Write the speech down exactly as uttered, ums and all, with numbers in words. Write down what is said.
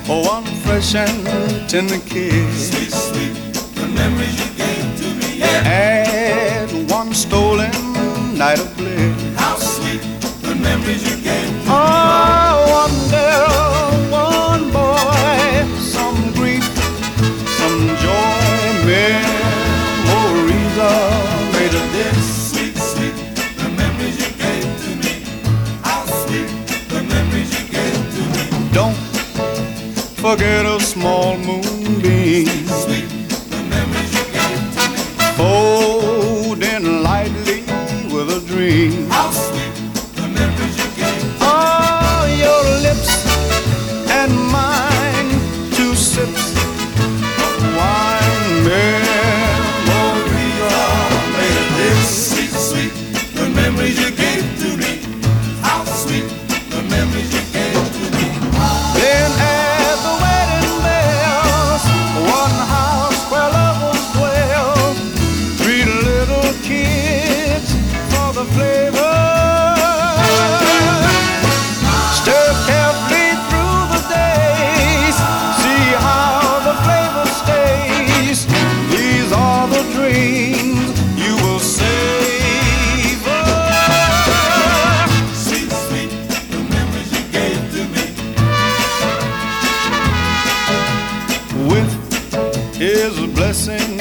one fresh and tender kiss. Sweet, sweet, the memories you gave to me, yeah. And one stolen night of bliss. How sweet, the memories you gave to oh, me. Oh, one girl, one boy, some grief, some joy, memories are made of this. Sweet, sweet, the memories you gave to me. How sweet, the memories you gave to me. Don't forget a small moonbeam, sweet, the memories you gave to me. Folding lightly with a dream. How sweet, the memories you gave to me. Oh, your lips and mine, two sips of wine. Memories are made of this. Sweet, sweet, the memories you gave to me. How sweet, the memories you gave to me. Then at the wedding bells, one house where lovers dwell, three little kids for the flavor. Stir carefully through the days, see how the flavor stays. These are the dreams you will savor. Sweet, sweet, the memories you gave to me. With his blessing